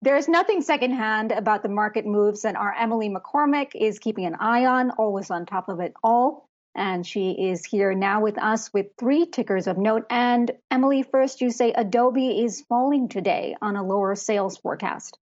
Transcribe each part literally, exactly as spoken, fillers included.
There's nothing secondhand about the market moves, and our Emily McCormick is keeping an eye on, always on top of it all. And she is here now with us with three tickers of note. And Emily, first, you say Adobe is falling today on a lower sales forecast.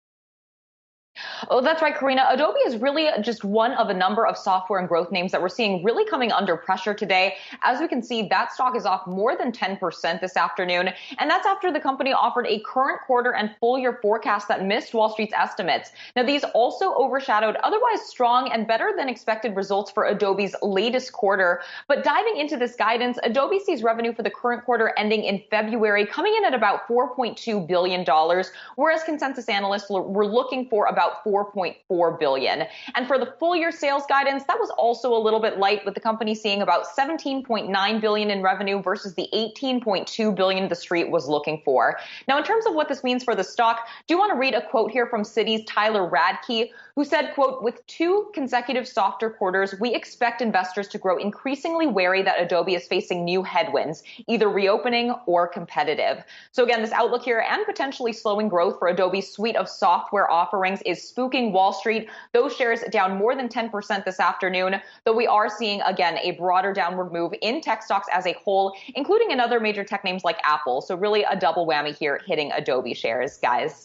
Oh, that's right, Karina. Adobe is really just one of a number of software and growth names that we're seeing really coming under pressure today. As we can see, that stock is off more than ten percent this afternoon. And that's after the company offered a current quarter and full year forecast that missed Wall Street's estimates. Now, these also overshadowed otherwise strong and better than expected results for Adobe's latest quarter. But diving into this guidance, Adobe sees revenue for the current quarter ending in February coming in at about four point two billion dollars, whereas consensus analysts were looking for about four point four billion dollars. And for the full year sales guidance, that was also a little bit light, with the company seeing about seventeen point nine billion dollars in revenue versus the eighteen point two billion dollars the street was looking for. Now, in terms of what this means for the stock, do you want to read a quote here from Citi's Tyler Radke, who said, quote, "With two consecutive softer quarters, we expect investors to grow increasingly wary that Adobe is facing new headwinds, either reopening or competitive." So again, this outlook here and potentially slowing growth for Adobe's suite of software offerings is spooking Wall Street. Those shares down more than ten percent this afternoon, though we are seeing, again, a broader downward move in tech stocks as a whole, including in other major tech names like Apple. So really a double whammy here hitting Adobe shares, guys.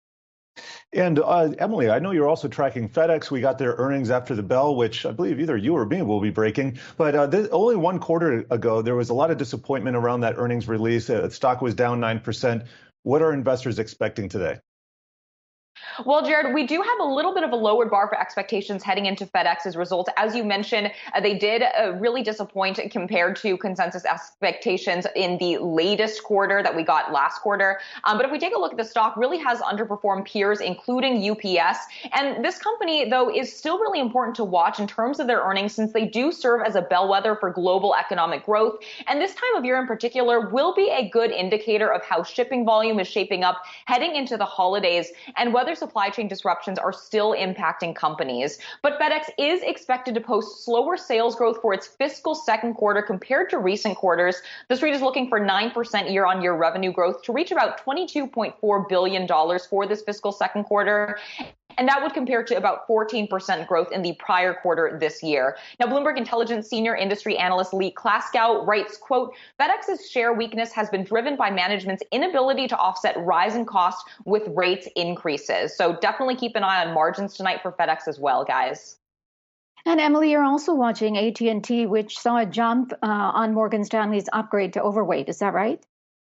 And uh, Emily, I know you're also tracking FedEx. We got their earnings after the bell, which I believe either you or me will be breaking. But uh, this, only one quarter ago, there was a lot of disappointment around that earnings release. Uh, stock was down nine percent. What are investors expecting today? Well, Jared, we do have a little bit of a lowered bar for expectations heading into FedEx's results. As you mentioned, uh, they did uh, really disappoint compared to consensus expectations in the latest quarter that we got last quarter. Um, but if we take a look at the stock, really has underperformed peers, including U P S. And this company, though, is still really important to watch in terms of their earnings, since they do serve as a bellwether for global economic growth. And this time of year in particular will be a good indicator of how shipping volume is shaping up heading into the holidays and whether supply chain disruptions are still impacting companies. But FedEx is expected to post slower sales growth for its fiscal second quarter compared to recent quarters. The street is looking for nine percent year-on-year revenue growth to reach about twenty-two point four billion dollars for this fiscal second quarter. And that would compare to about fourteen percent growth in the prior quarter this year. Now, Bloomberg Intelligence senior industry analyst Lee Klaskow writes, quote, "FedEx's share weakness has been driven by management's inability to offset rising costs with rates increases." So definitely keep an eye on margins tonight for FedEx as well, guys. And Emily, you're also watching A T and T, which saw a jump uh, on Morgan Stanley's upgrade to overweight. Is that right?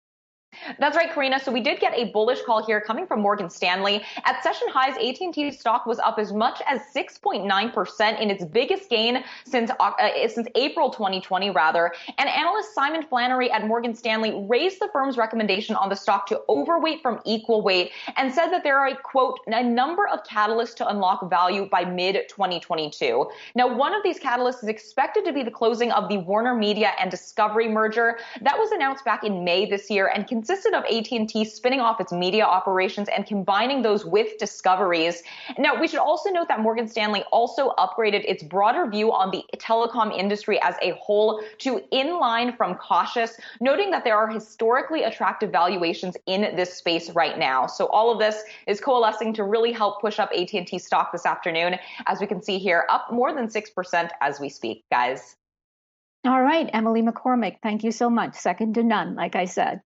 That's right, Karina. So we did get a bullish call here coming from Morgan Stanley. At session highs, A T and T stock was up as much as six point nine percent in its biggest gain since uh, since April twenty twenty, rather. And analyst Simon Flannery at Morgan Stanley raised the firm's recommendation on the stock to overweight from equal weight and said that there are, a, quote, a number of catalysts to unlock value by mid twenty twenty-two. Now, one of these catalysts is expected to be the closing of the Warner Media and Discovery merger. That was announced back in May this year and consisted of A T and T spinning off its media operations and combining those with Discovery's. Now, we should also note that Morgan Stanley also upgraded its broader view on the telecom industry as a whole to in line from cautious, noting that there are historically attractive valuations in this space right now. So all of this is coalescing to really help push up A T and T stock this afternoon, as we can see here, up more than six percent as we speak, guys. All right, Emily McCormick, thank you so much. Second to none, like I said.